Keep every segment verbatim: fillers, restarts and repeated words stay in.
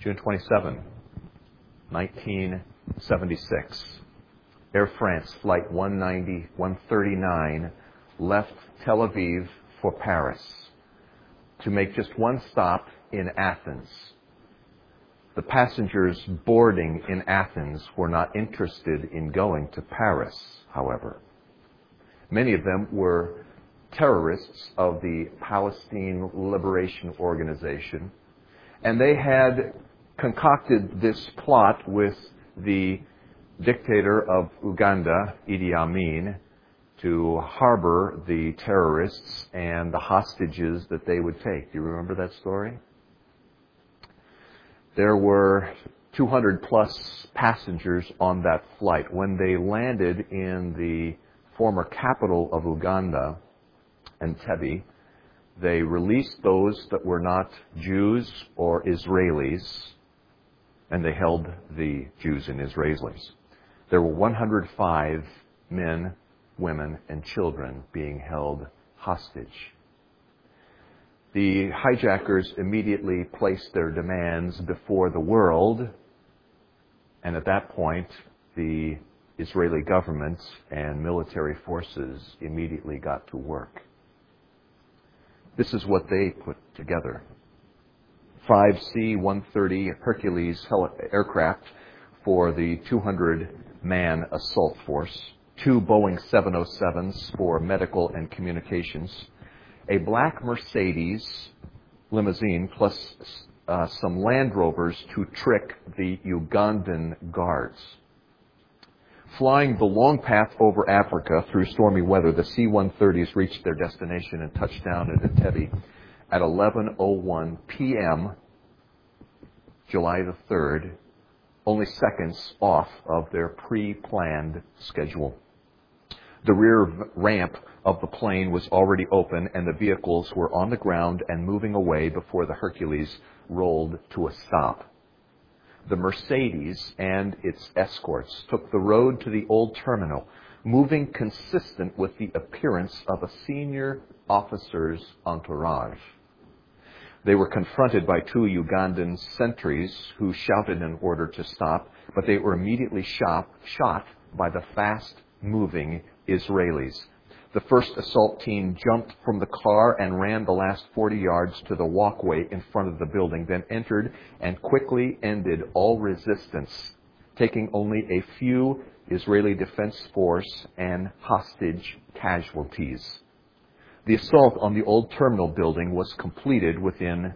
June twenty-seventh, nineteen seventy-six. Air France Flight one ninety, one thirty-nine left Tel Aviv for Paris to make just one stop in Athens. The passengers boarding in Athens were not interested in going to Paris, however. Many of them were terrorists of the Palestine Liberation Organization, and they had concocted this plot with the dictator of Uganda, Idi Amin, to harbor the terrorists and the hostages that they would take. Do you remember that story? There were two hundred plus passengers on that flight. When they landed in the former capital of Uganda, Entebbe, they released those that were not Jews or Israelis, and they held the Jews and Israelis. There were one hundred five men, women, and children being held hostage. The hijackers immediately placed their demands before the world, and at that point, the Israeli government and military forces immediately got to work. This is what they put together. Five C one thirty Hercules aircraft for the two hundred man assault force, two Boeing seven oh sevens for medical and communications, a black Mercedes limousine, plus uh, some Land Rovers to trick the Ugandan guards. Flying the long path over Africa through stormy weather, the C one thirties reached their destination and touched down at Entebbe at eleven oh one p.m., July the third, only seconds off of their pre-planned schedule. The rear ramp of the plane was already open, and the vehicles were on the ground and moving away before the Hercules rolled to a stop. The Mercedes and its escorts took the road to the old terminal, moving consistent with the appearance of a senior officer's entourage. They were confronted by two Ugandan sentries who shouted an order to stop, but they were immediately shot, shot by the fast-moving Israelis. The first assault team jumped from the car and ran the last forty yards to the walkway in front of the building, then entered and quickly ended all resistance, taking only a few Israeli Defense Force and hostage casualties. The assault on the old terminal building was completed within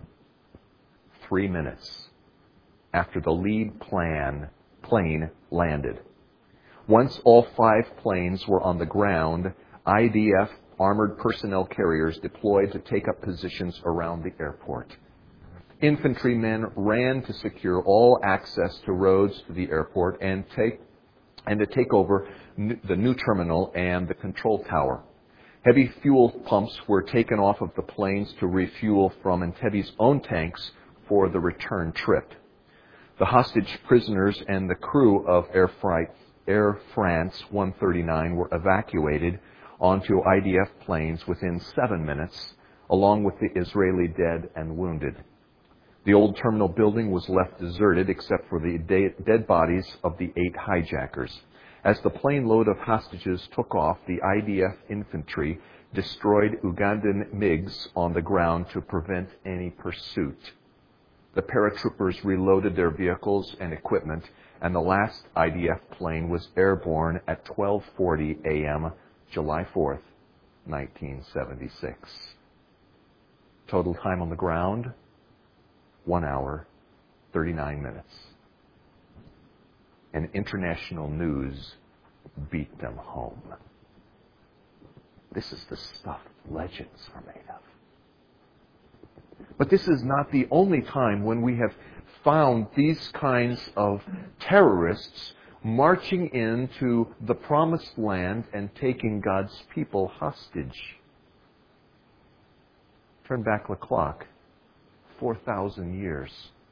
three minutes after the lead plan, plane landed. Once all five planes were on the ground, I D F armored personnel carriers deployed to take up positions around the airport. Infantrymen ran to secure all access to roads to the airport and take and to take over the new terminal and the control tower. Heavy fuel pumps were taken off of the planes to refuel from Entebbe's own tanks for the return trip. The hostage prisoners and the crew of Air, Fright, Air France one thirty-nine were evacuated onto I D F planes within seven minutes, along with the Israeli dead and wounded. The old terminal building was left deserted except for the de- dead bodies of the eight hijackers. As the plane load of hostages took off, the I D F infantry destroyed Ugandan MiGs on the ground to prevent any pursuit. The paratroopers reloaded their vehicles and equipment, and the last I D F plane was airborne at twelve forty a.m., July fourth, nineteen seventy-six. Total time on the ground, one hour, thirty-nine minutes. And international news beat them home. This is the stuff legends are made of. But this is not the only time when we have found these kinds of terrorists marching into the promised land and taking God's people hostage. Turn back the clock four thousand years.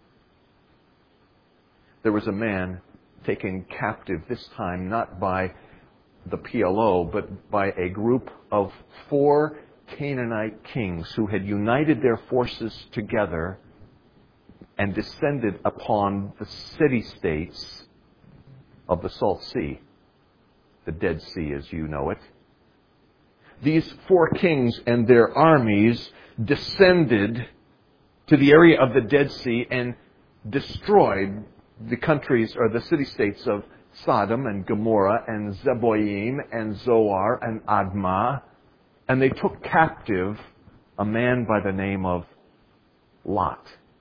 There was a man taken captive, this time not by the P L O, but by a group of four Canaanite kings who had united their forces together and descended upon the city-states of the Salt Sea, the Dead Sea as you know it. These four kings and their armies descended to the area of the Dead Sea and destroyed the countries or the city-states of Sodom and Gomorrah and Zeboim and Zoar and Admah. And they took captive a man by the name of Lot,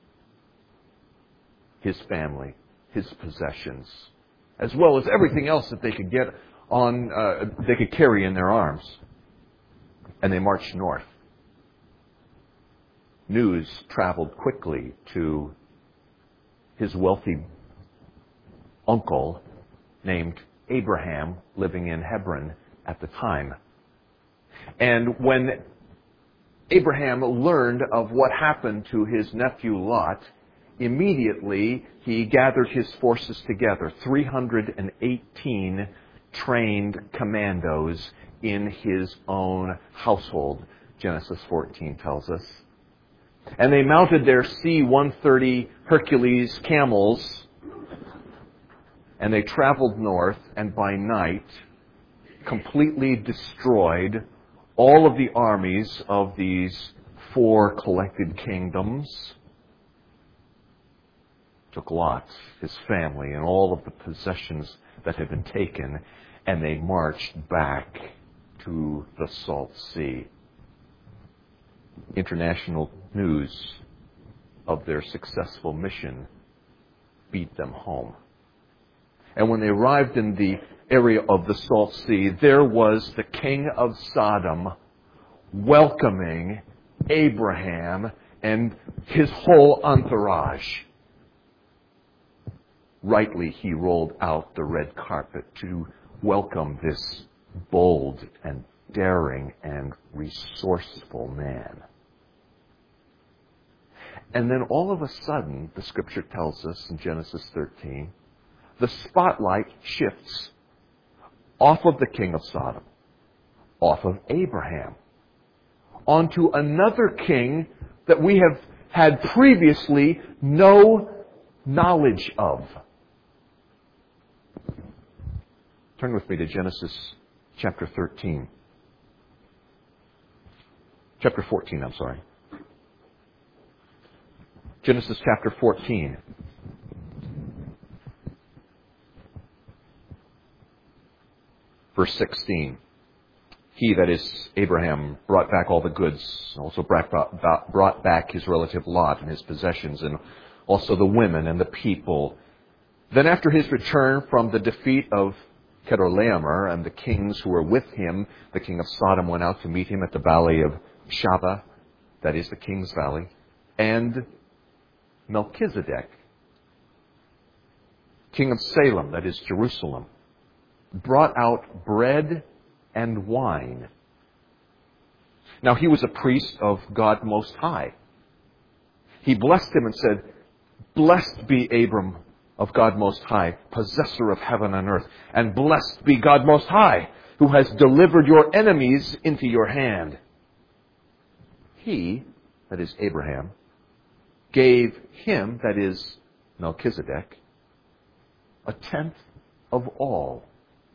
his family, his possessions, as well as everything else that they could get on, uh, they could carry in their arms. And they marched north. News traveled quickly to his wealthy uncle named Abraham, living in Hebron at the time. And when Abraham learned of what happened to his nephew Lot, immediately he gathered his forces together, three hundred eighteen trained commandos in his own household, Genesis fourteen tells us. And they mounted their C one thirty Hercules camels, and they traveled north, and by night completely destroyed all of the armies of these four collected kingdoms. Took Lot, his family, and all of the possessions that had been taken, and they marched back to the Salt Sea. International news of their successful mission beat them home. And when they arrived in the area of the Salt Sea, there was the king of Sodom welcoming Abraham and his whole entourage. Rightly, he rolled out the red carpet to welcome this bold and daring and resourceful man. And then all of a sudden, the scripture tells us in Genesis thirteen, the spotlight shifts off of the king of Sodom, off of Abraham, onto another king that we have had previously no knowledge of. Turn with me to Genesis chapter thirteen. Chapter fourteen, I'm sorry. Genesis chapter fourteen. Verse sixteen. He, that is Abraham, brought back all the goods, also brought back his relative Lot and his possessions, and also the women and the people. Then after his return from the defeat of Chedorlaomer and the kings who were with him, the king of Sodom went out to meet him at the valley of Shaveh, that is the king's valley, and Melchizedek, king of Salem, that is Jerusalem, brought out bread and wine. Now he was a priest of God Most High. He blessed him and said, "Blessed be Abram of God Most High, possessor of heaven and earth, and blessed be God Most High, who has delivered your enemies into your hand." He, that is Abraham, gave him, that is Melchizedek, a tenth of all.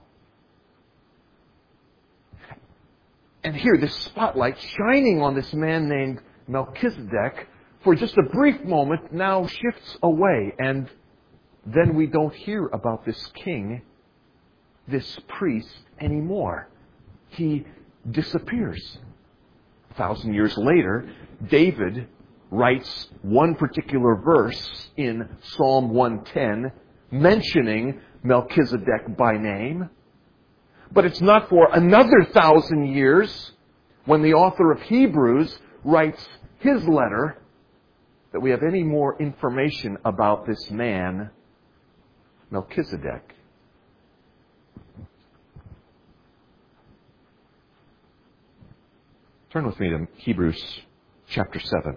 And here, this spotlight shining on this man named Melchizedek for just a brief moment now shifts away, and then we don't hear about this king, this priest, anymore. He disappears. A thousand years later, David writes one particular verse in Psalm one ten, mentioning Melchizedek by name. But it's not for another thousand years, when the author of Hebrews writes his letter, that we have any more information about this man, Melchizedek. Turn with me to Hebrews chapter seven.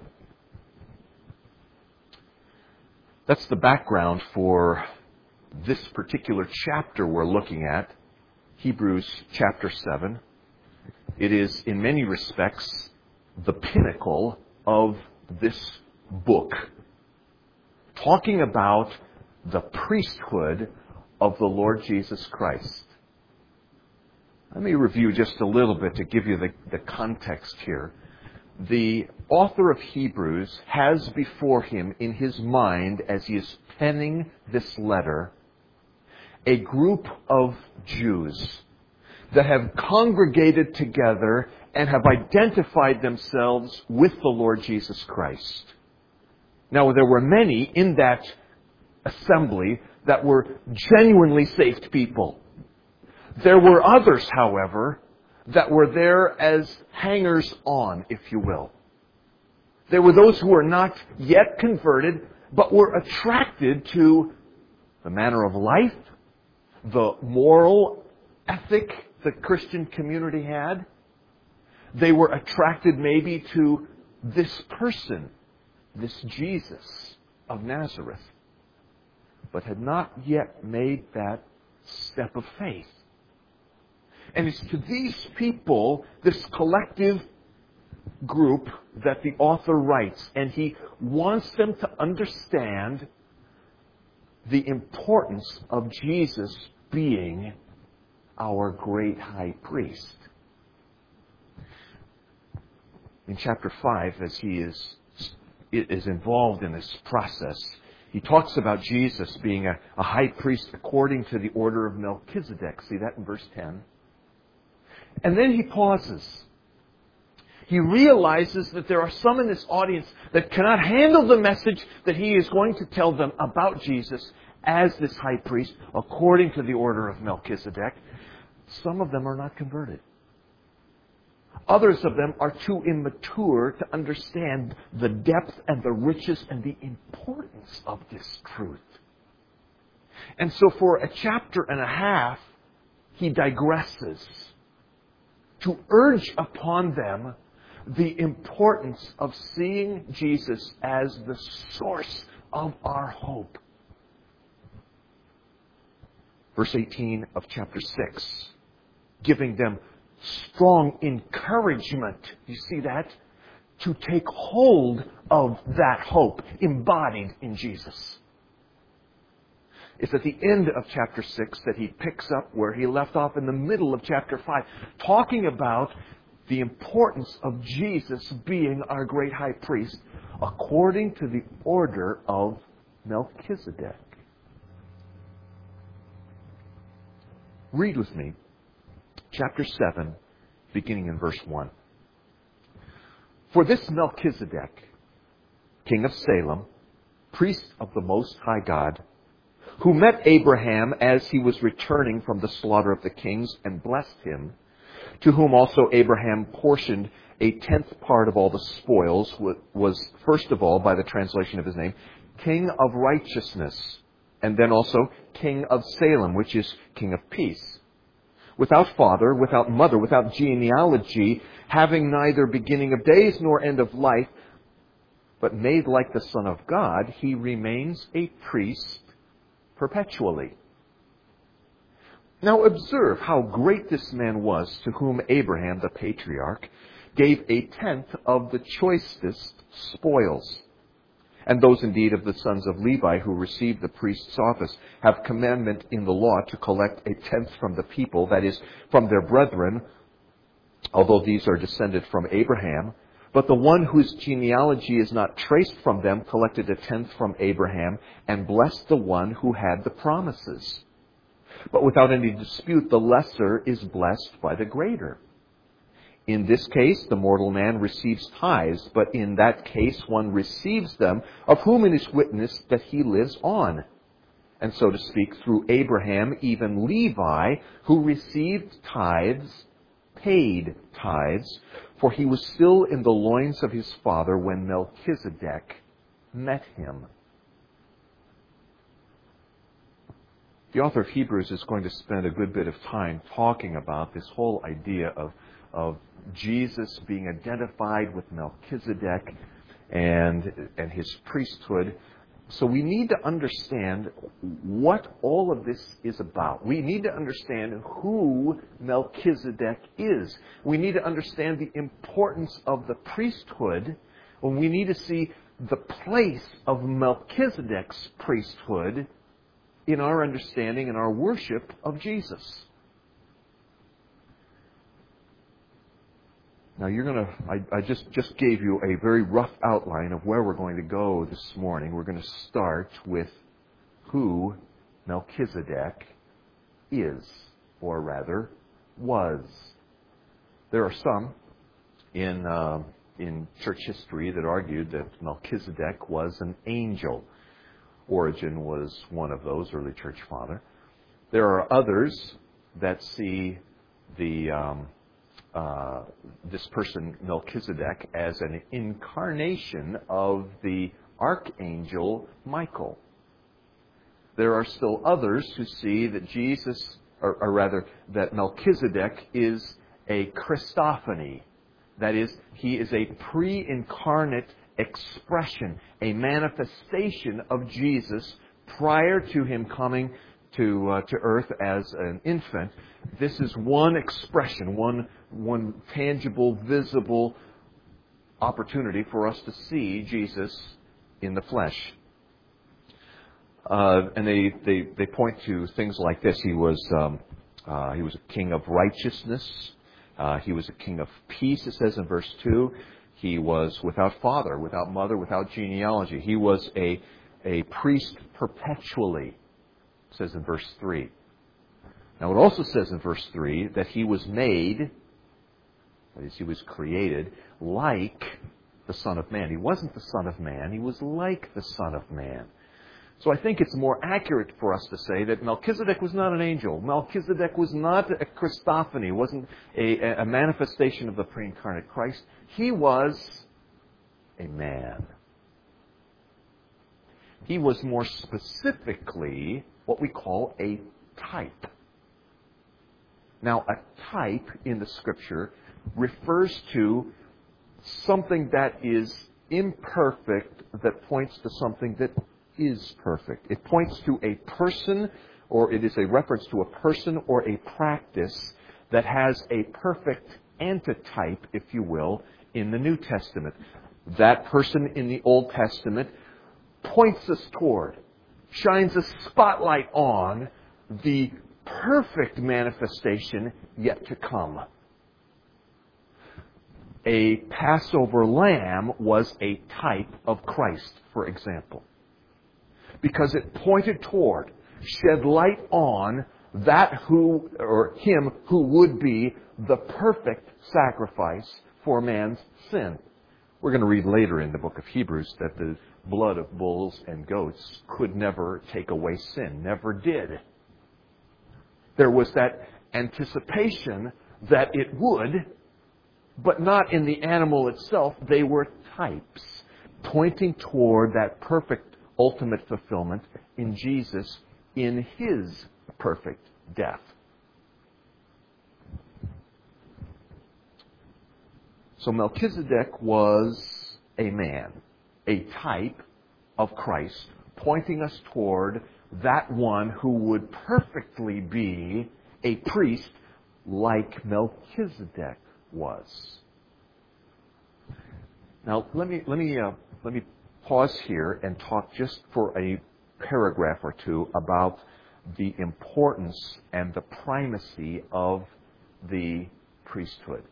That's the background for this particular chapter we're looking at, Hebrews chapter seven. It is, in many respects, the pinnacle of this book. talking about the priesthood of the Lord Jesus Christ. Let me review just a little bit to give you the, the context here. The author of Hebrews has before him in his mind, as he is penning this letter, a group of Jews that have congregated together and have identified themselves with the Lord Jesus Christ. Now, there were many in that assembly that were genuinely saved people. There were others, however, that were there as hangers-on, if you will. There were those who were not yet converted, but were attracted to the manner of life, the moral ethic the Christian community had. They were attracted maybe to this person, this Jesus of Nazareth, but had not yet made that step of faith. And it's to these people, this collective group, that the author writes. And he wants them to understand the importance of Jesus being our great high priest. In chapter five, as he is, is involved in this process, he talks about Jesus being a, a high priest according to the order of Melchizedek. See that in verse ten? And then he pauses. He realizes that there are some in this audience that cannot handle the message that he is going to tell them about Jesus as this high priest according to the order of Melchizedek. Some of them are not converted. Others of them are too immature to understand the depth and the riches and the importance of this truth. And so for a chapter and a half, he digresses to urge upon them the importance of seeing Jesus as the source of our hope. Verse eighteen of chapter six, giving them strong encouragement, you see that? To take hold of that hope embodied in Jesus. It's at the end of chapter six that he picks up where he left off in the middle of chapter five, talking about the importance of Jesus being our great high priest according to the order of Melchizedek. Read with me chapter seven, beginning in verse one. For this Melchizedek, king of Salem, priest of the Most High God, who met Abraham as he was returning from the slaughter of the kings and blessed him, to whom also Abraham portioned a tenth part of all the spoils, was first of all, by the translation of his name, King of Righteousness, and then also King of Salem, which is King of Peace. Without father, without mother, without genealogy, having neither beginning of days nor end of life, but made like the Son of God, he remains a priest perpetually. Now observe how great this man was, to whom Abraham, the patriarch, gave a tenth of the choicest spoils. And those indeed of the sons of Levi who received the priest's office have commandment in the law to collect a tenth from the people, that is, from their brethren, although these are descended from Abraham. But the one whose genealogy is not traced from them collected a tenth from Abraham and blessed the one who had the promises. But without any dispute, the lesser is blessed by the greater. In this case, the mortal man receives tithes, but in that case one receives them, of whom it is witnessed that he lives on. And so to speak, through Abraham, even Levi, who received tithes, paid tithes, for he was still in the loins of his father when Melchizedek met him. The author of Hebrews is going to spend a good bit of time talking about this whole idea of, of Jesus being identified with Melchizedek and, and his priesthood. So we need to understand what all of this is about. We need to understand who Melchizedek is. We need to understand the importance of the priesthood. And we need to see the place of Melchizedek's priesthood in our understanding and our worship of Jesus. Now you're going to, I, I just, just gave you a very rough outline of where we're going to go this morning. We're going to start with who Melchizedek is, or rather, was. There are some in, uh, in church history that argued that Melchizedek was an angel. Origen was one of those, early church father. There are others that see the um, uh, this person, Melchizedek, as an incarnation of the archangel Michael. There are still others who see that Jesus, or, or rather, that Melchizedek is a Christophany. That is, he is a pre-incarnate expression, a manifestation of Jesus prior to him coming to uh, to earth as an infant. This is one expression, one one tangible, visible opportunity for us to see Jesus in the flesh. Uh, and they, they they point to things like this. He was um, uh, he was a king of righteousness. Uh, he was a king of peace. It says in verse two. He was without father, without mother, without genealogy. He was a, a priest perpetually, it says in verse three. Now it also says in verse three that he was made, that is, he was created, like the Son of Man. He wasn't the Son of Man, he was like the Son of Man. So I think it's more accurate for us to say that Melchizedek was not an angel. Melchizedek was not a Christophany, wasn't a, a manifestation of the pre-incarnate Christ. He was a man. He was more specifically what we call a type. Now, a type in the Scripture refers to something that is imperfect that points to something that is perfect. It points to a person, or it is a reference to a person or a practice that has a perfect antitype, if you will, in the New Testament. That person in the Old Testament points us toward, shines a spotlight on the perfect manifestation yet to come. A Passover lamb was a type of Christ, for example, because it pointed toward, shed light on that who, or him who would be the perfect sacrifice for man's sin. We're going to read later in the book of Hebrews that the blood of bulls and goats could never take away sin, never did. There was that anticipation that it would, but not in the animal itself. They were types pointing toward that perfect ultimate fulfillment in Jesus in his perfect death. So Melchizedek was a man, a type of Christ, pointing us toward that one who would perfectly be a priest like Melchizedek was. Now, let me let me uh, let me pause here and talk just for a paragraph or two about the importance and the primacy of the priesthood.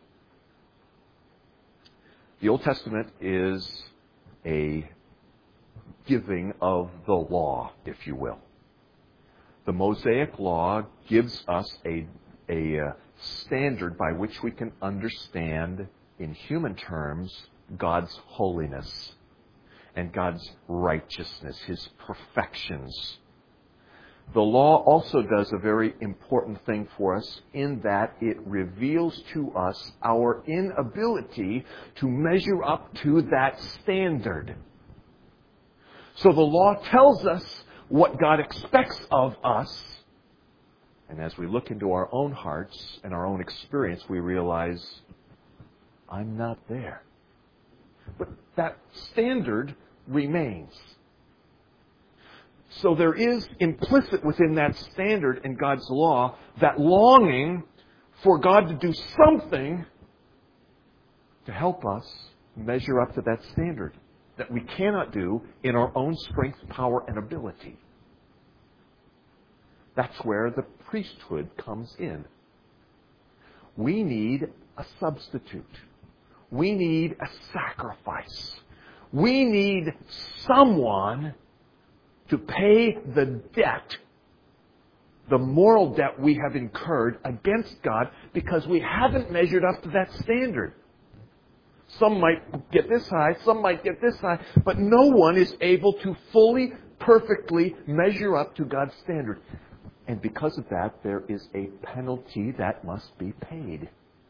The Old Testament is a giving of the law, if you will. The Mosaic Law gives us a, a uh, standard by which we can understand, in human terms, God's holiness and God's righteousness, his perfections. The law also does a very important thing for us in that it reveals to us our inability to measure up to that standard. So the law tells us what God expects of us. And as we look into our own hearts and our own experience, we realize, I'm not there. But that standard remains. So there is implicit within that standard in God's law that longing for God to do something to help us measure up to that standard. that we cannot do in our own strength, power, and ability. That's where the priesthood comes in. We need a substitute. We need a sacrifice. We need someone to pay the debt, the moral debt we have incurred against God because we haven't measured up to that standard. Some might get this high, some might get this high, but no one is able to fully, perfectly measure up to God's standard. And because of that, there is a penalty that must be paid.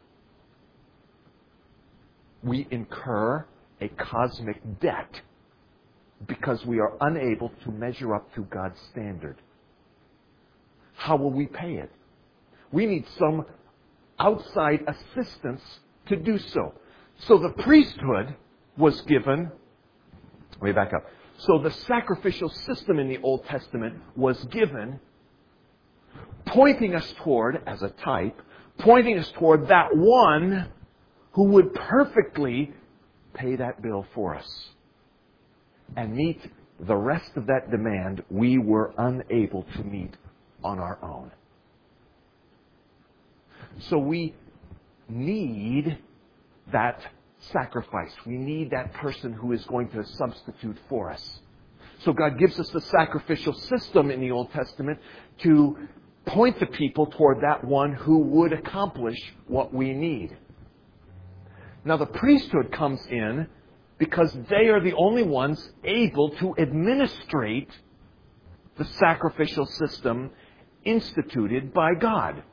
We incur a cosmic debt because we are unable to measure up to God's standard. How will we pay it? We need some outside assistance to do so. So the priesthood was given, let me back up. So the sacrificial system in the Old Testament was given, pointing us toward, as a type, pointing us toward that one who would perfectly pay that bill for us and meet the rest of that demand we were unable to meet on our own. So we need that sacrifice. We need that person who is going to substitute for us. So God gives us the sacrificial system in the Old Testament to point the people toward that one who would accomplish what we need. Now the priesthood comes in because they are the only ones able to administrate the sacrificial system instituted by God.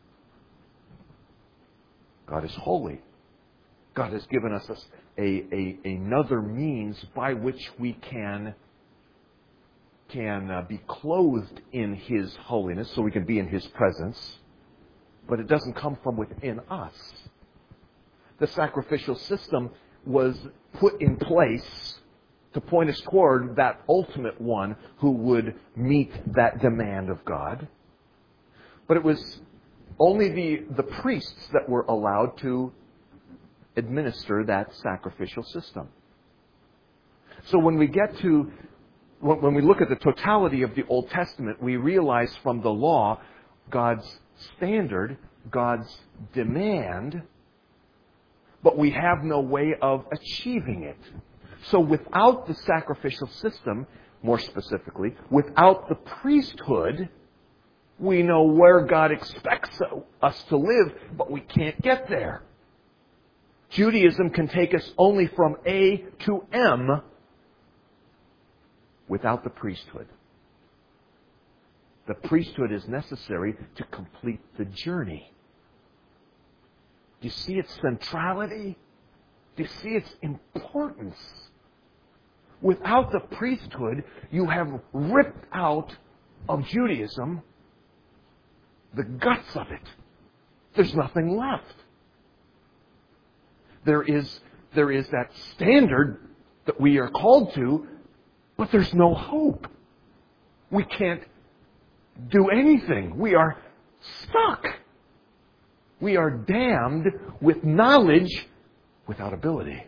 God is holy. God has given us a, a, another means by which we can, can uh, be clothed in His holiness, so we can be in His presence. But it doesn't come from within us. The sacrificial system was put in place to point us toward that ultimate one who would meet that demand of God. But it was only the, the priests that were allowed to administer that sacrificial system. So when we get to, when we look at the totality of the Old Testament, we realize from the law God's standard, God's demand, but we have no way of achieving it. So without the sacrificial system, more specifically, without the priesthood, we know where God expects us to live, but we can't get there. Judaism can take us only from A to M without the priesthood. The priesthood is necessary to complete the journey. Do you see its centrality? Do you see its importance? Without the priesthood, you have ripped out of Judaism the guts of it. There's nothing left. There is, there is that standard that we are called to, but there's no hope. We can't do anything. We are stuck. We are damned with knowledge without ability.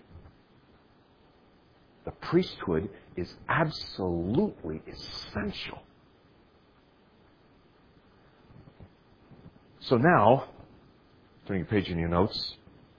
The priesthood is absolutely essential. So now, turning a page in your notes,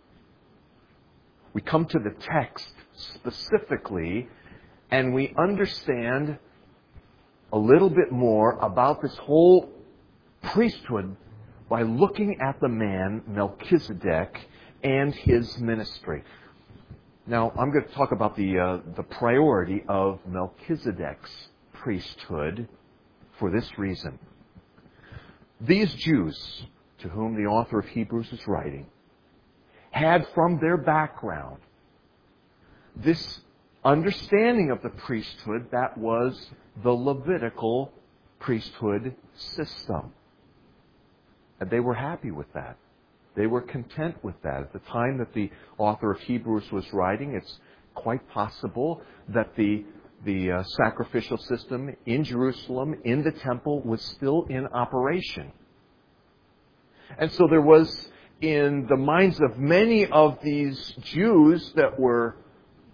we come to the text specifically, and we understand a little bit more about this whole priesthood by looking at the man Melchizedek and his ministry. Now, I'm going to talk about the uh, the priority of Melchizedek's priesthood for this reason. These Jews, to whom the author of Hebrews is writing, had from their background this understanding of the priesthood that was the Levitical priesthood system. And they were happy with that. They were content with that. At the time that the author of Hebrews was writing, it's quite possible that the, the uh, sacrificial system in Jerusalem, in the temple, was still in operation. And so there was, in the minds of many of these Jews that were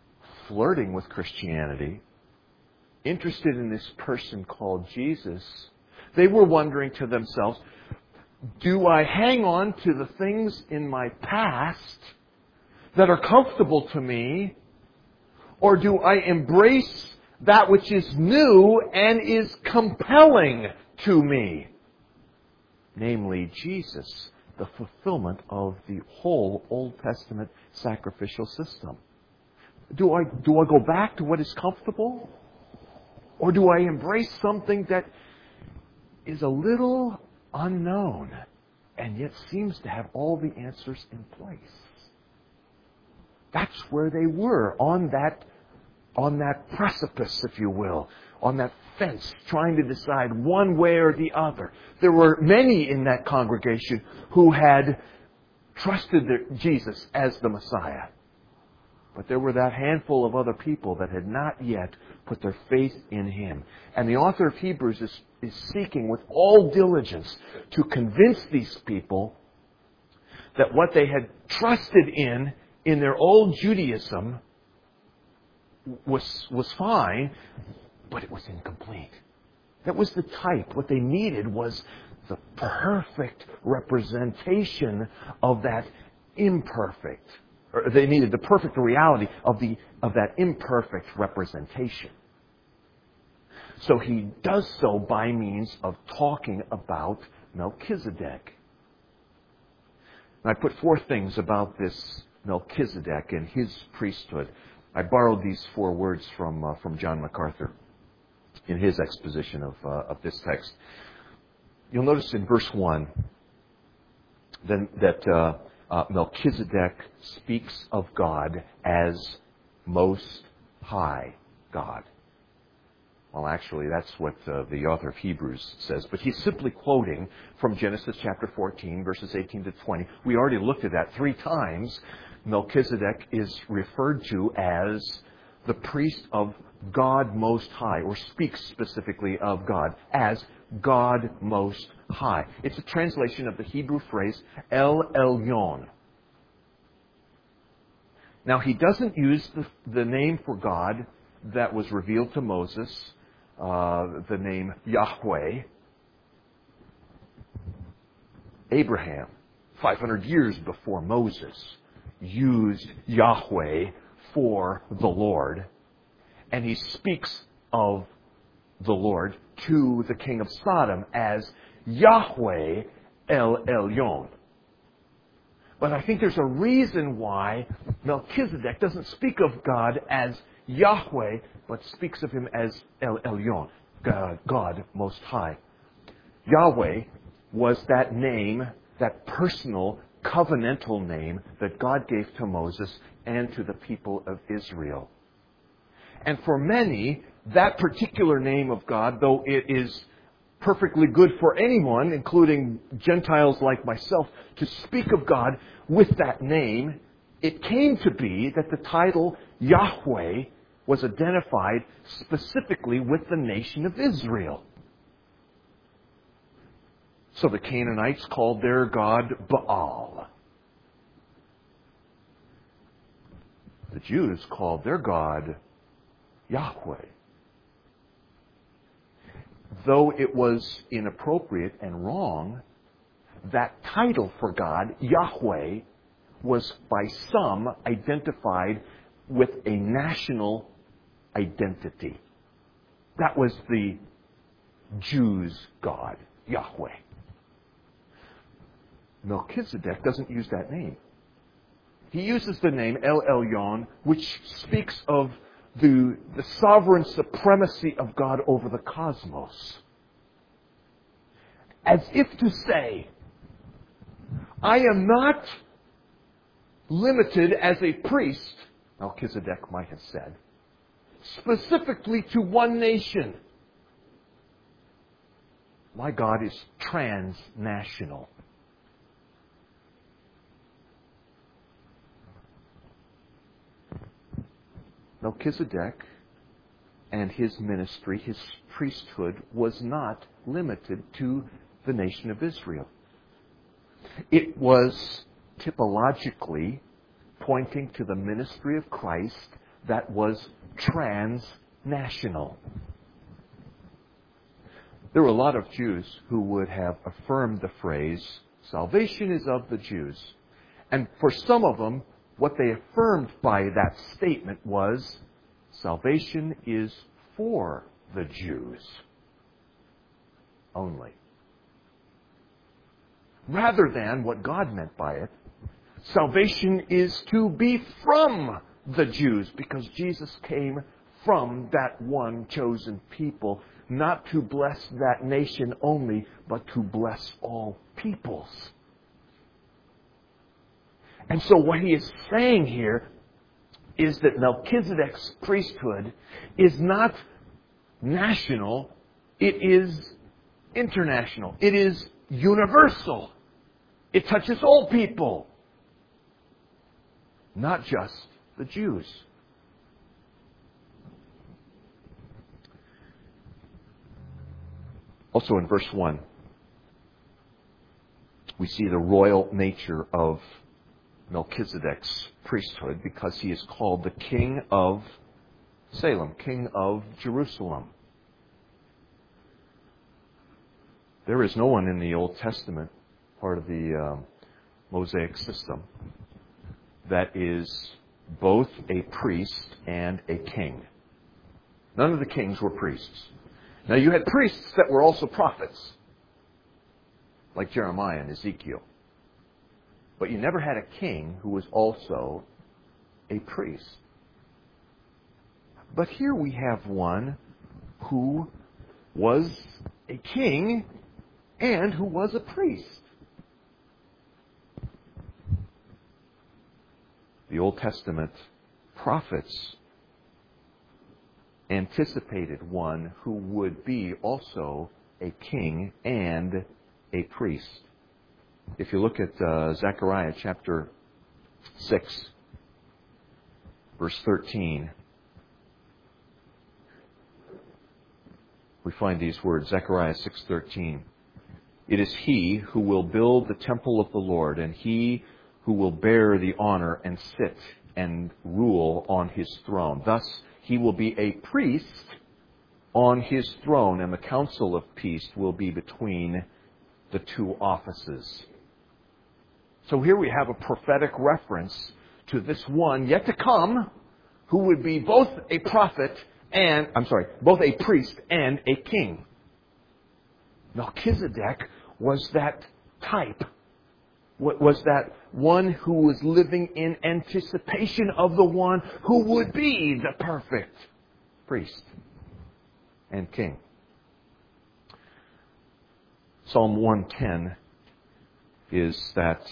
flirting with Christianity, interested in this person called Jesus, they were wondering to themselves, do I hang on to the things in my past that are comfortable to me, or do I embrace that which is new and is compelling to me? Namely, Jesus, the fulfillment of the whole Old Testament sacrificial system. Do I, do I go back to what is comfortable? Or do I embrace something that is a little unknown and yet seems to have all the answers in place? That's where they were, on that, on that precipice, if you will, on that fence, trying to decide one way or the other. There were many in that congregation who had trusted their, Jesus as the Messiah. But there were that handful of other people that had not yet put their faith in Him. And the author of Hebrews is, is seeking with all diligence to convince these people that what they had trusted in, in their old Judaism, was, was fine, but it was incomplete. That was the type. What they needed was the perfect representation of that imperfect. Or they needed the perfect reality of the of that imperfect representation. So he does so by means of talking about Melchizedek. And I put four things about this Melchizedek and his priesthood. I borrowed these four words from uh, from John MacArthur in his exposition of uh, of this text. You'll notice in verse one then that uh, uh, Melchizedek speaks of God as Most High God. Well, actually, that's what uh, the author of Hebrews says. But he's simply quoting from Genesis chapter fourteen, verses eighteen to twenty. We already looked at that three times. Melchizedek is referred to as the priest of God Most High, or speaks specifically of God as God Most High. It's a translation of the Hebrew phrase El Elyon. Now, he doesn't use the, the name for God that was revealed to Moses, uh, the name Yahweh. Abraham, five hundred years before Moses, used Yahweh for the Lord. And he speaks of the Lord to the king of Sodom as Yahweh El Elyon. But I think there's a reason why Melchizedek doesn't speak of God as Yahweh, but speaks of him as El Elyon, God, God Most High. Yahweh was that name, that personal, covenantal name that God gave to Moses and to the people of Israel. And for many, that particular name of God, though it is perfectly good for anyone, including Gentiles like myself, to speak of God with that name, it came to be that the title Yahweh was identified specifically with the nation of Israel. So the Canaanites called their god Baal. The Jews called their god Yahweh. Though it was inappropriate and wrong, that title for God, Yahweh, was by some identified with a national identity. That was the Jews' God, Yahweh. Melchizedek doesn't use that name. He uses the name El Elyon, which speaks of the, the sovereign supremacy of God over the cosmos. As if to say, I am not limited as a priest, Melchizedek might have said, specifically to one nation. My God is transnational. Melchizedek and his ministry, his priesthood, was not limited to the nation of Israel. It was typologically pointing to the ministry of Christ that was transnational. There were a lot of Jews who would have affirmed the phrase, salvation is of the Jews. And for some of them, what they affirmed by that statement was, salvation is for the Jews only. Rather than what God meant by it, salvation is to be from the Jews, because Jesus came from that one chosen people, not to bless that nation only, but to bless all peoples. And so what he is saying here is that Melchizedek's priesthood is not national, it is international. It is universal. It touches all people, not just the Jews. Also in verse one, we see the royal nature of Melchizedek's priesthood, because he is called the King of Salem, King of Jerusalem. There is no one in the Old Testament, part of the uh, Mosaic system, that is both a priest and a king. None of the kings were priests. Now you had priests that were also prophets, like Jeremiah and Ezekiel. But you never had a king who was also a priest. But here we have one who was a king and who was a priest. The Old Testament prophets anticipated one who would be also a king and a priest. If you look at uh, Zechariah chapter six, verse thirteen, we find these words, Zechariah six thirteen. It is he who will build the temple of the Lord, and he who will bear the honor and sit and rule on his throne. Thus he will be a priest on his throne, and the council of peace will be between the two offices. So here we have a prophetic reference to this one yet to come, who would be both a prophet and, I'm sorry, both a priest and a king. Melchizedek was that type, was that one who was living in anticipation of the one who would be the perfect priest and king. Psalm one ten is that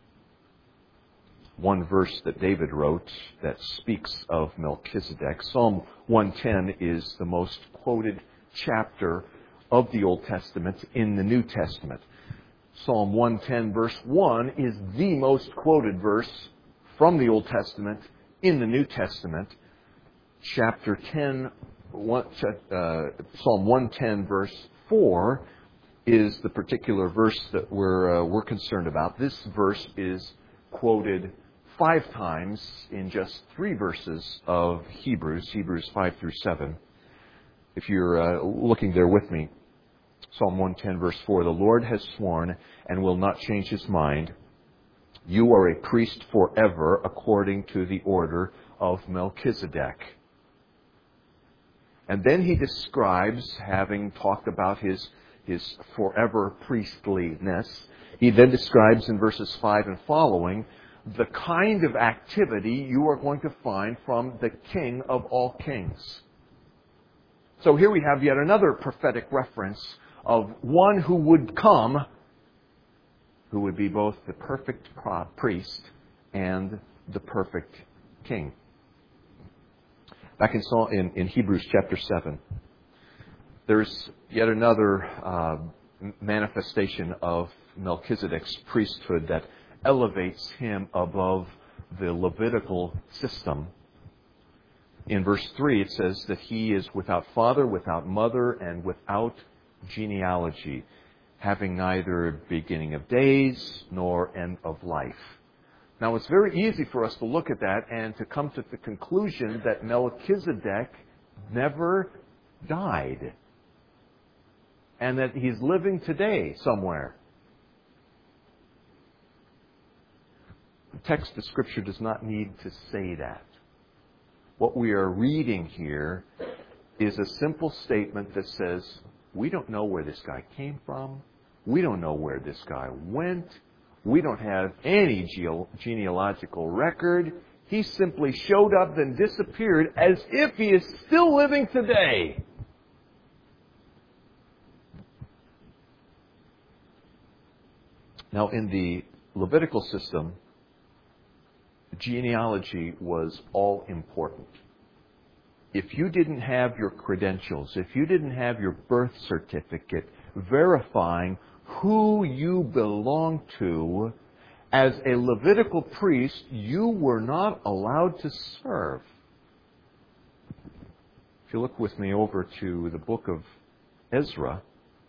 one verse that David wrote that speaks of Melchizedek. Psalm one ten is the most quoted chapter of the Old Testament in the New Testament. Psalm one ten verse one is the most quoted verse from the Old Testament in the New Testament. Chapter ten, one, uh, Psalm one ten verse four is the particular verse that we're uh, we're concerned about. This verse is quoted five times in just three verses of Hebrews, Hebrews five through seven. If you're uh, looking there with me, Psalm one ten verse four, the Lord has sworn and will not change his mind. You are a priest forever according to the order of Melchizedek. And then he describes, having talked about his, his forever priestliness, he then describes in verses five and following the kind of activity you are going to find from the King of all kings. So here we have yet another prophetic reference of one who would come, who would be both the perfect priest and the perfect king. Back in, in, in Hebrews chapter seven, there's yet another uh, manifestation of Melchizedek's priesthood that elevates him above the Levitical system. In verse three, it says that he is without father, without mother, and without genealogy, having neither beginning of days nor end of life. Now, it's very easy for us to look at that and to come to the conclusion that Melchizedek never died and that he's living today somewhere. The text of Scripture does not need to say that. What we are reading here is a simple statement that says, we don't know where this guy came from. We don't know where this guy went. We don't have any geo- genealogical record. He simply showed up and disappeared as if he is still living today. Now, in the Levitical system, genealogy was all important. If you didn't have your credentials, if you didn't have your birth certificate verifying who you belong to, as a Levitical priest, you were not allowed to serve. If you look with me over to the book of Ezra,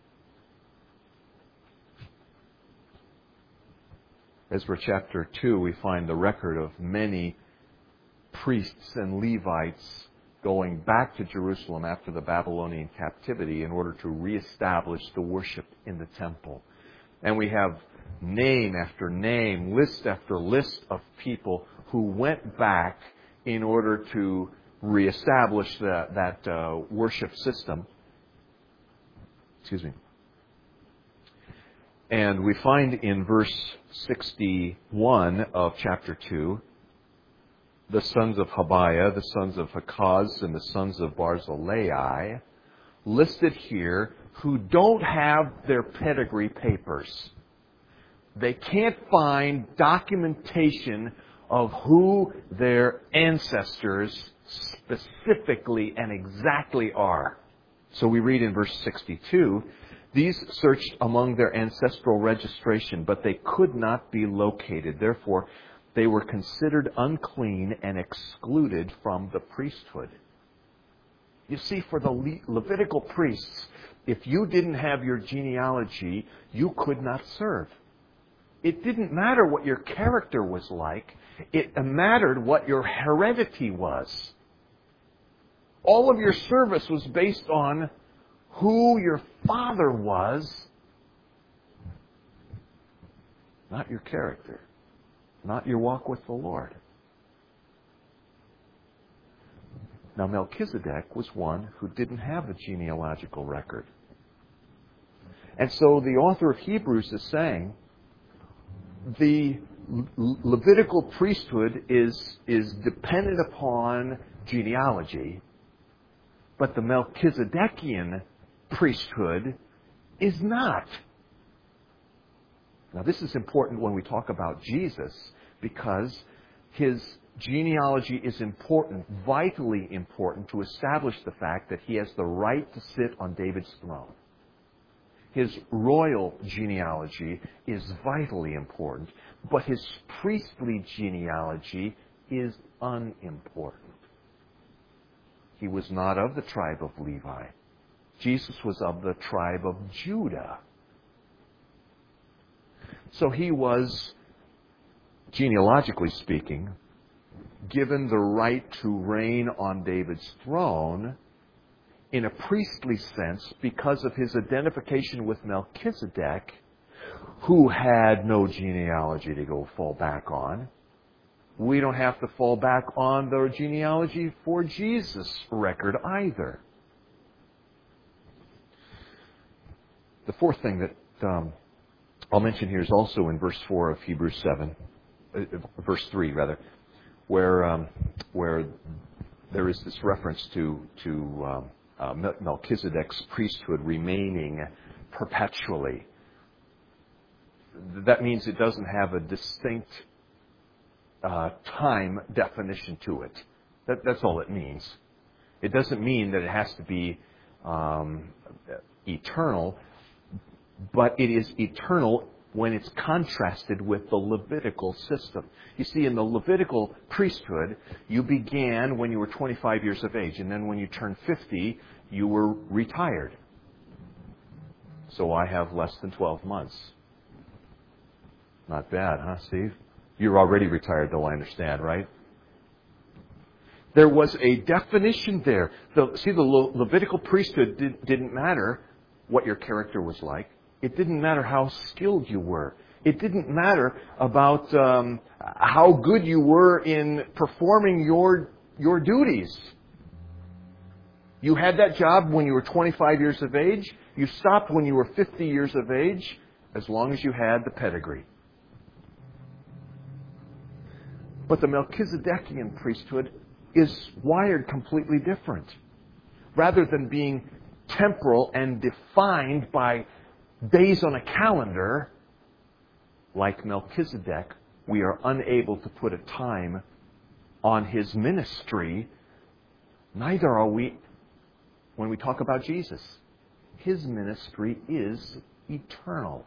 Ezra chapter two, we find the record of many priests and Levites going back to Jerusalem after the Babylonian captivity in order to reestablish the worship in the temple. And we have name after name, list after list of people who went back in order to reestablish the, that uh, worship system. Excuse me. And we find in verse sixty-one of chapter two, the sons of Habiah, the sons of Hakaz, and the sons of Barzillai, listed here, who don't have their pedigree papers. They can't find documentation of who their ancestors specifically and exactly are. So we read in verse sixty-two, these searched among their ancestral registration, but they could not be located. Therefore, they were considered unclean and excluded from the priesthood. You see, for the Le- Levitical priests, if you didn't have your genealogy, you could not serve. It didn't matter what your character was like. It mattered what your heredity was. All of your service was based on who your father was, not your character, not your walk with the Lord. Now, Melchizedek was one who didn't have a genealogical record. And so the author of Hebrews is saying, the Levitical priesthood is, is dependent upon genealogy, but the Melchizedekian priesthood is not. Now, this is important when we talk about Jesus, because his genealogy is important, vitally important, to establish the fact that he has the right to sit on David's throne. His royal genealogy is vitally important, but his priestly genealogy is unimportant. He was not of the tribe of Levi. Jesus was of the tribe of Judah. So he was, genealogically speaking, given the right to reign on David's throne in a priestly sense because of his identification with Melchizedek, who had no genealogy to go fall back on. We don't have to fall back on the genealogy for Jesus' record either. The fourth thing that um, I'll mention here is also in verse four of Hebrews seven, uh, verse three rather, where um, where there is this reference to to um, uh, Melchizedek's priesthood remaining perpetually. That means it doesn't have a distinct uh, time definition to it. That, that's all it means. It doesn't mean that it has to be um, eternal, but it is eternal when it's contrasted with the Levitical system. You see, in the Levitical priesthood, you began when you were twenty-five years of age, and then when you turned fifty, you were retired. So I have less than twelve months. Not bad, huh, Steve? You're already retired, though, I understand, right? There was a definition there. The, see, the Le- Levitical priesthood did, didn't matter what your character was like. It didn't matter how skilled you were. It didn't matter about um, how good you were in performing your your duties. You had that job when you were twenty-five years of age. You stopped when you were fifty years of age, as long as you had the pedigree. But the Melchizedekian priesthood is wired completely different. Rather than being temporal and defined by days on a calendar, like Melchizedek, we are unable to put a time on his ministry. Neither are we when we talk about Jesus. His ministry is eternal.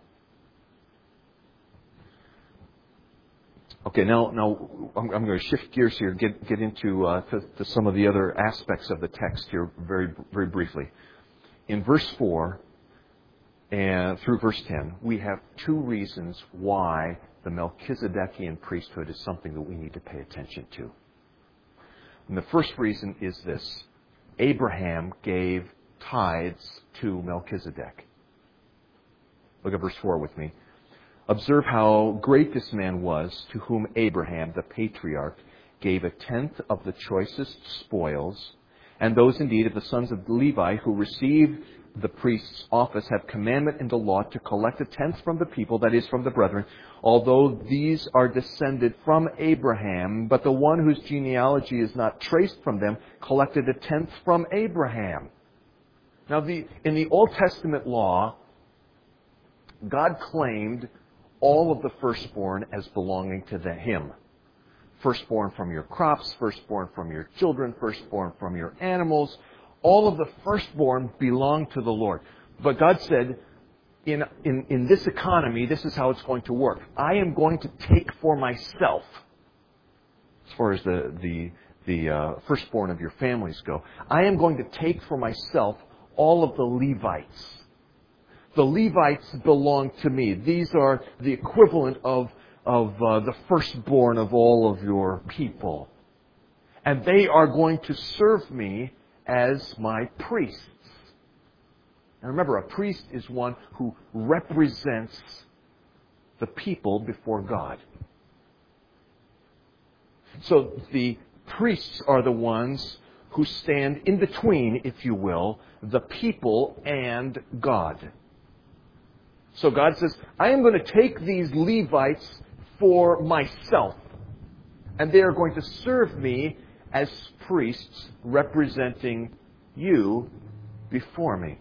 Okay, now, now I'm, I'm going to shift gears here, get get into uh, to, to some of the other aspects of the text here, very very briefly. In verse four and through verse ten, we have two reasons why the Melchizedekian priesthood is something that we need to pay attention to. And the first reason is this: Abraham gave tithes to Melchizedek. Look at verse four with me. Observe how great this man was, to whom Abraham, the patriarch, gave a tenth of the choicest spoils. And those indeed of the sons of Levi who receive the priest's office have commandment in the law to collect a tenth from the people, that is, from the brethren, although these are descended from Abraham. But the one whose genealogy is not traced from them collected a tenth from Abraham. Now, the, in the Old Testament law, God claimed all of the firstborn as belonging to the, him. Firstborn from your crops, firstborn from your children, firstborn from your animals. All of the firstborn belong to the Lord. But God said, in, in, in this economy, this is how it's going to work. I am going to take for myself, as far as the, the, the uh, firstborn of your families go, I am going to take for myself all of the Levites. The Levites belong to me. These are the equivalent of, of uh, the firstborn of all of your people. And they are going to serve me as my priests. Now remember, a priest is one who represents the people before God. So the priests are the ones who stand in between, if you will, the people and God. So God says, I am going to take these Levites for myself. And they are going to serve me as priests representing you before me.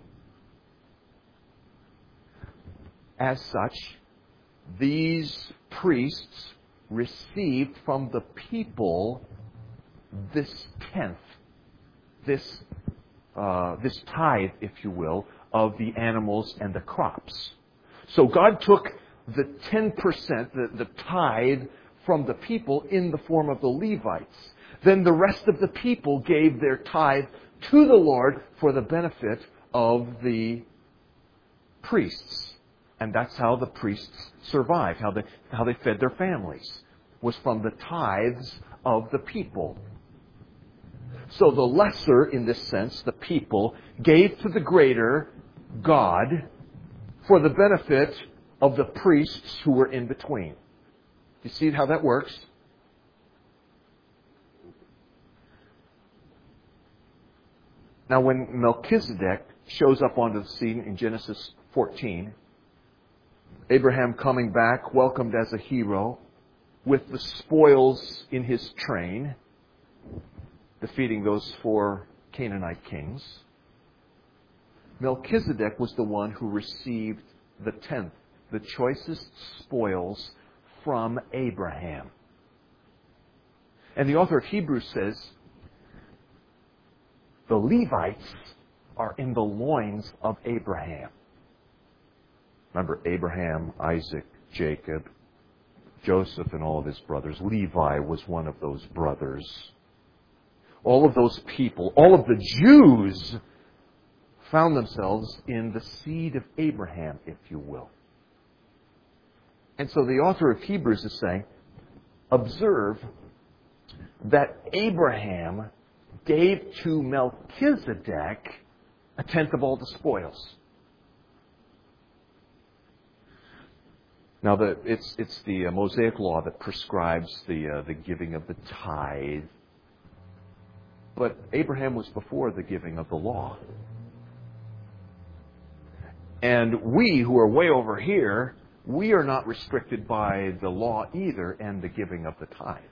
As such, these priests received from the people this tenth, this, uh, this tithe, if you will, of the animals and the crops. So God took the ten percent, the, the tithe, from the people in the form of the Levites. Then the rest of the people gave their tithe to the Lord for the benefit of the priests. And that's how the priests survived, how they, how they fed their families, was from the tithes of the people. So the lesser, in this sense, the people, gave to the greater, God, for the benefit of the priests who were in between. You see how that works? Now, when Melchizedek shows up onto the scene in Genesis fourteen, Abraham coming back, welcomed as a hero, with the spoils in his train, defeating those four Canaanite kings. Melchizedek was the one who received the tenth, the choicest spoils from Abraham. And the author of Hebrews says, the Levites are in the loins of Abraham. Remember, Abraham, Isaac, Jacob, Joseph, and all of his brothers. Levi was one of those brothers. All of those people, all of the Jews, found themselves in the seed of Abraham, if you will. And so the author of Hebrews is saying, observe that Abraham gave to Melchizedek a tenth of all the spoils. Now, the, it's it's the uh, Mosaic law that prescribes the uh, the giving of the tithe. But Abraham was before the giving of the law. And we who are way over here, we are not restricted by the law either and the giving of the tithe,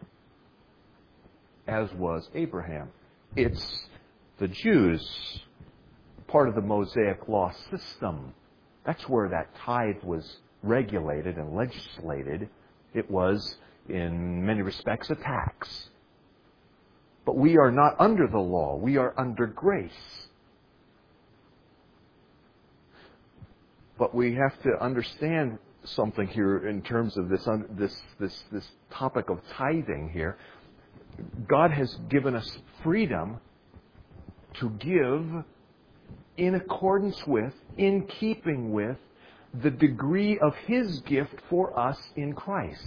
as was Abraham. It's the Jews, part of the Mosaic law system. That's where that tithe was regulated and legislated. It was, in many respects, a tax. But we are not under the law. We are under grace. But we have to understand something here in terms of this this this this topic of tithing here. God has given us freedom to give in accordance with, in keeping with, the degree of His gift for us in Christ.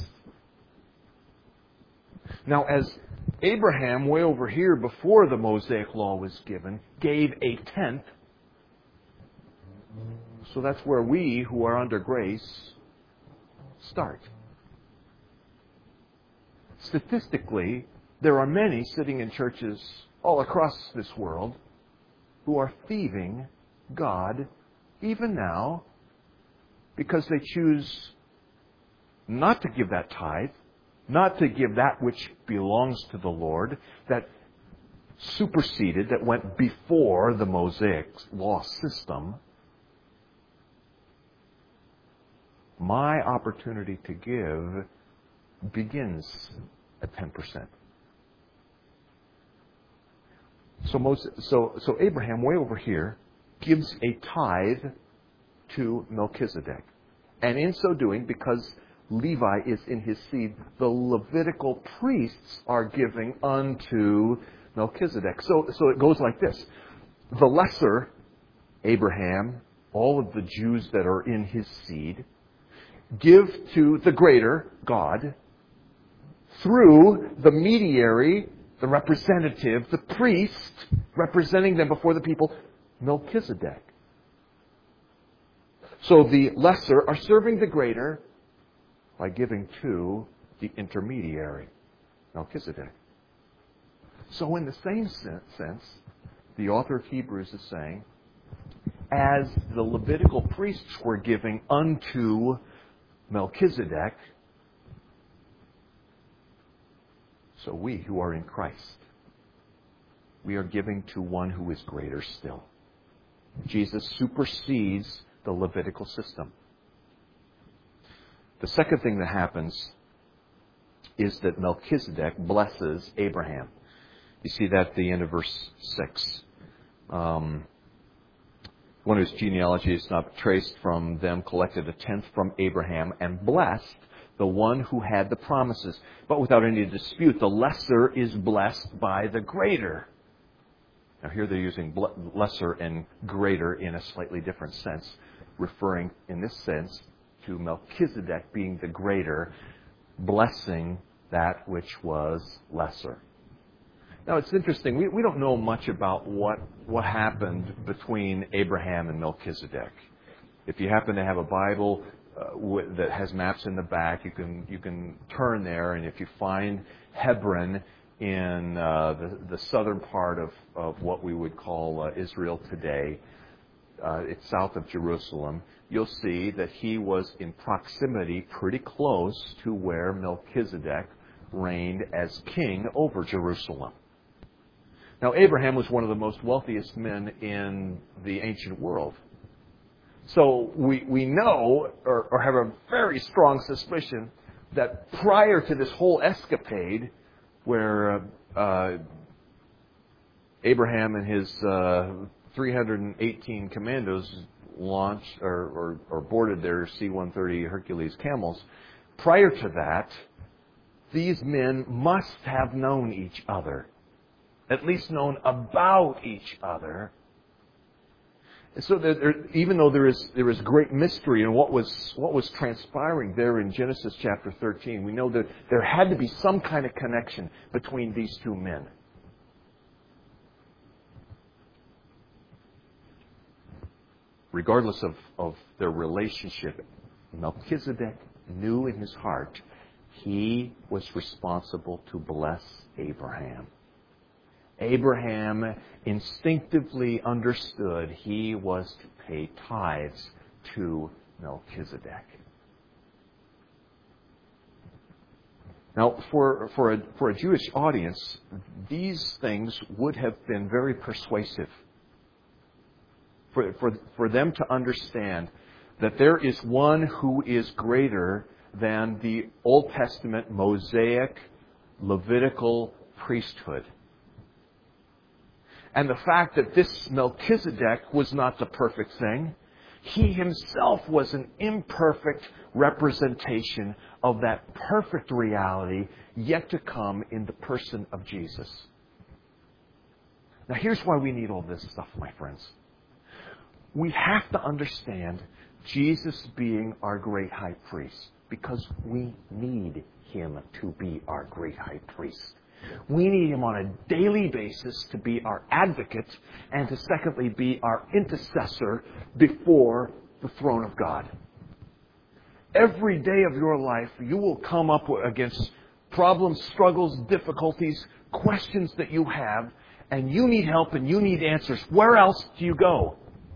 Now, as Abraham, way over here before the Mosaic law was given, gave a tenth, so that's where we, who are under grace, start. Statistically, there are many sitting in churches all across this world who are thieving God even now because they choose not to give that tithe, not to give that which belongs to the Lord, that superseded, that went before the Mosaic law system. My opportunity to give begins at ten percent. So, Moses, so, so Abraham, way over here, gives a tithe to Melchizedek. And in so doing, because Levi is in his seed, the Levitical priests are giving unto Melchizedek. So, so it goes like this. The lesser, Abraham, all of the Jews that are in his seed, give to the greater, God, through the mediary, the representative, the priest, representing them before the people, Melchizedek. So the lesser are serving the greater by giving to the intermediary, Melchizedek. So in the same sense, the author of Hebrews is saying, as the Levitical priests were giving unto Melchizedek, so we who are in Christ, we are giving to one who is greater still. Jesus supersedes the Levitical system. The second thing that happens is that Melchizedek blesses Abraham. You see that at the end of verse six. Um, one whose genealogy is not traced from them collected a tenth from Abraham and blessed the one who had the promises. But without any dispute, the lesser is blessed by the greater. Now here they're using lesser and greater in a slightly different sense, referring in this sense to Melchizedek being the greater, blessing that which was lesser. Now it's interesting, we, we don't know much about what, what happened between Abraham and Melchizedek. If you happen to have a Bible uh, w- that has maps in the back, you can you can turn there, and if you find Hebron in uh, the, the southern part of, of what we would call uh, Israel today, uh, it's south of Jerusalem, you'll see that he was in proximity pretty close to where Melchizedek reigned as king over Jerusalem. Now, Abraham was one of the most wealthiest men in the ancient world. So we, we know, or, or have a very strong suspicion, that prior to this whole escapade, where uh, uh, Abraham and his uh, three hundred eighteen commandos launched or, or, or boarded their C one thirty Hercules camels, prior to that, these men must have known each other, at least known about each other. So there, there, even though there is there is great mystery in what was what was transpiring there in Genesis chapter thirteen, we know that there had to be some kind of connection between these two men. Regardless of, of their relationship, Melchizedek knew in his heart he was responsible to bless Abraham. Abraham instinctively understood he was to pay tithes to Melchizedek. Now, for, for, a, for a Jewish audience, these things would have been very persuasive. For, for, for them to understand that there is one who is greater than the Old Testament Mosaic Levitical priesthood. And the fact that this Melchizedek was not the perfect thing, he himself was an imperfect representation of that perfect reality yet to come in the person of Jesus. Now here's why we need all this stuff, my friends. We have to understand Jesus being our great high priest because we need him to be our great high priest. We need him on a daily basis to be our advocate and to secondly be our intercessor before the throne of God. Every day of your life you will come up against problems, struggles, difficulties, questions that you have, and you need help and you need answers. Where else do you go?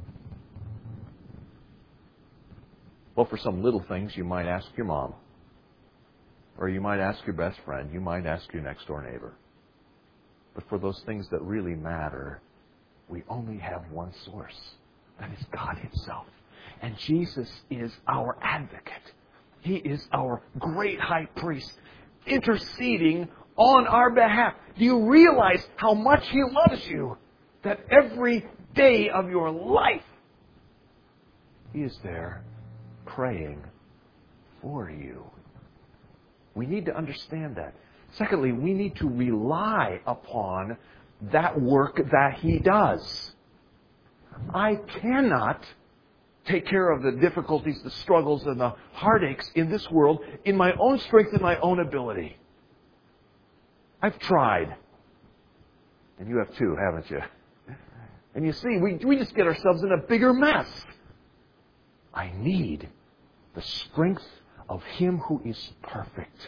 Well, for some little things, you might ask your mom. Or you might ask your best friend. You might ask your next door neighbor. But for those things that really matter, we only have one source. That is God himself. And Jesus is our advocate. He is our great high priest, interceding on our behalf. Do you realize how much he loves you? That every day of your life, he is there praying for you. We need to understand that. Secondly, we need to rely upon that work that he does. I cannot take care of the difficulties, the struggles, and the heartaches in this world in my own strength and my own ability. I've tried. And you have too, haven't you? And you see, we, we just get ourselves in a bigger mess. I need the strength of him who is perfect.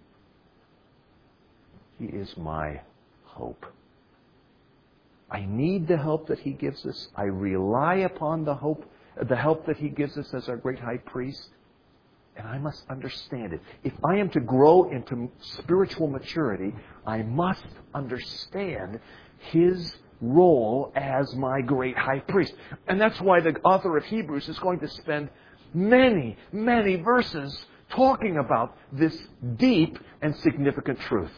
He is my hope. I need the help that he gives us. I rely upon the hope, the help that he gives us as our great high priest. And I must understand it. If I am to grow into spiritual maturity, I must understand his role as my great high priest. And that's why the author of Hebrews is going to spend many, many verses talking about this deep and significant truth.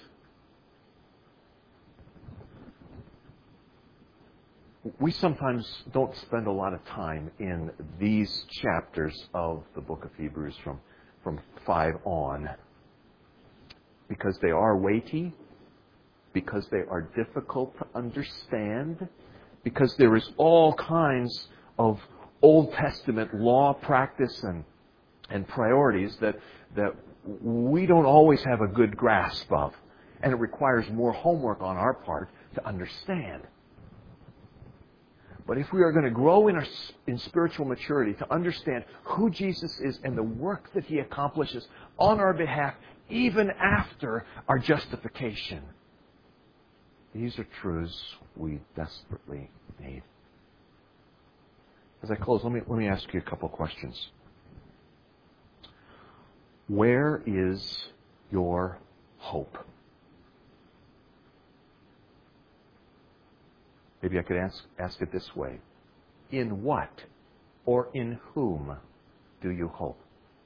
We sometimes don't spend a lot of time in these chapters of the book of Hebrews from, from five on because they are weighty, because they are difficult to understand, because there is all kinds of Old Testament law, practice, and and priorities that that we don't always have a good grasp of. And it requires more homework on our part to understand. But if we are going to grow in our in spiritual maturity, to understand who Jesus is and the work that he accomplishes on our behalf, even after our justification, these are truths we desperately need. As I close, let me let me ask you a couple of questions. Where is your hope? Maybe I could ask, ask it this way. In what or in whom do you hope?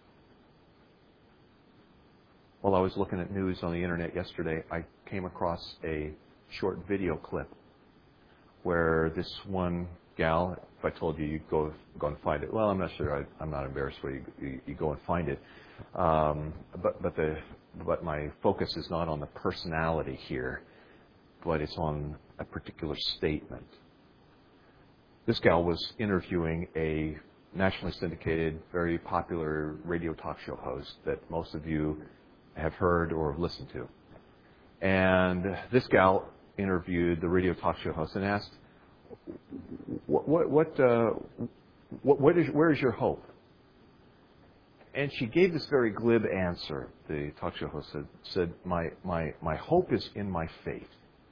While I was looking at news on the internet yesterday, I came across a short video clip where this one gal, if I told you, you'd go go and find it. Well, I'm not sure. I, I'm not embarrassed for you. You, you go and find it. Um, but but the but my focus is not on the personality here, but it's on a particular statement. This gal was interviewing a nationally syndicated, very popular radio talk show host that most of you have heard or have listened to. And this gal interviewed the radio talk show host and asked, "What, what, what, uh, what, what is, where is your hope?" And she gave this very glib answer. The talk show host said, said my, my, my hope is in my faith.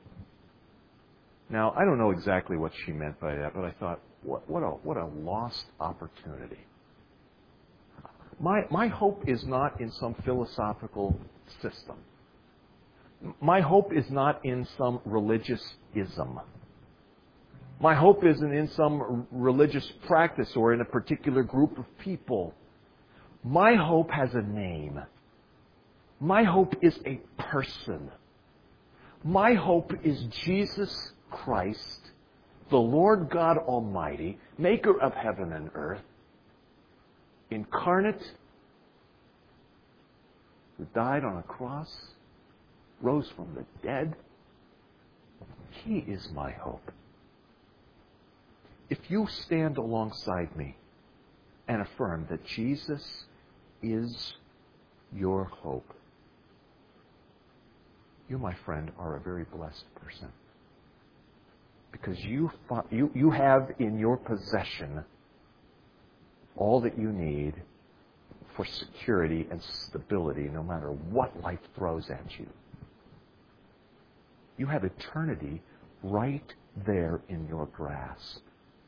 Now, I don't know exactly what she meant by that, but I thought, what, what, a, what a lost opportunity. My, my hope is not in some philosophical system. My hope is not in some religious ism. My hope isn't in some religious practice or in a particular group of people. My hope has a name. My hope is a person. My hope is Jesus Christ, the Lord God Almighty, maker of heaven and earth, incarnate, who died on a cross, rose from the dead. He is my hope. If you stand alongside me and affirm that Jesus is your hope, you, my friend, are a very blessed person. Because you, you, you have in your possession all that you need for security and stability no matter what life throws at you. You have eternity right there in your grasp.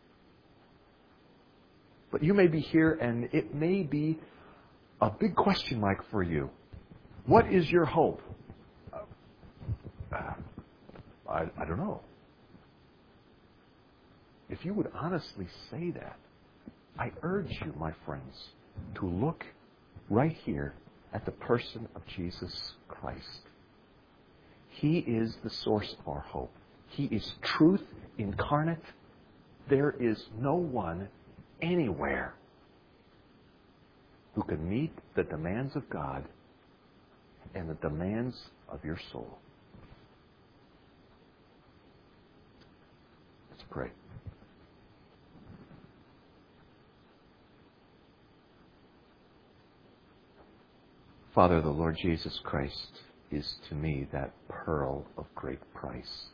But you may be here and it may be a big question mark for you. What is your hope? Uh, uh, I, I don't know. If you would honestly say that, I urge you, my friends, to look right here at the person of Jesus Christ. He is the source of our hope. He is truth incarnate. There is no one anywhere who can meet the demands of God and the demands of your soul. Let's pray. Father, the Lord Jesus Christ is to me that pearl of great price.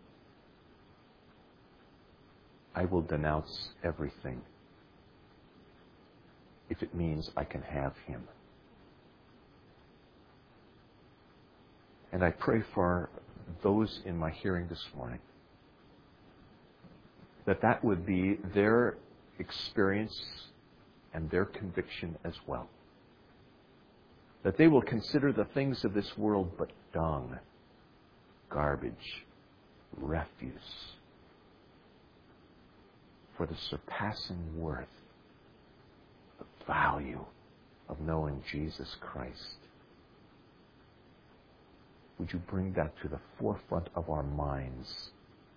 I will denounce everything if it means I can have Him. And I pray for those in my hearing this morning that that would be their experience and their conviction as well. That they will consider the things of this world but dung, garbage, refuse, for the surpassing worth, the value of knowing Jesus Christ. Would you bring that to the forefront of our minds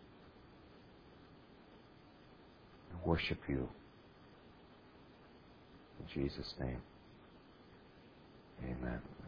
and worship you in Jesus' name? Amen.